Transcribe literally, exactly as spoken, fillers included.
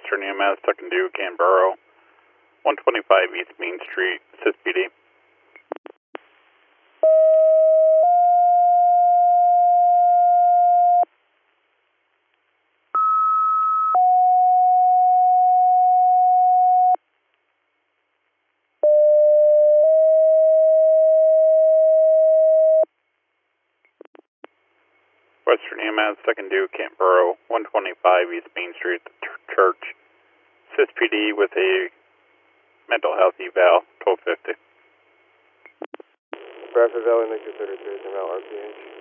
Western E M S, second due, Canberra, one twenty-five East Main Street, S I S P D. Western E M S, second due, Canberra, one twenty-five East Main Street, Church, S I S P D with a mental health eval, twelve fifty. Bradford Valley, make your thirty-three, come out R P H.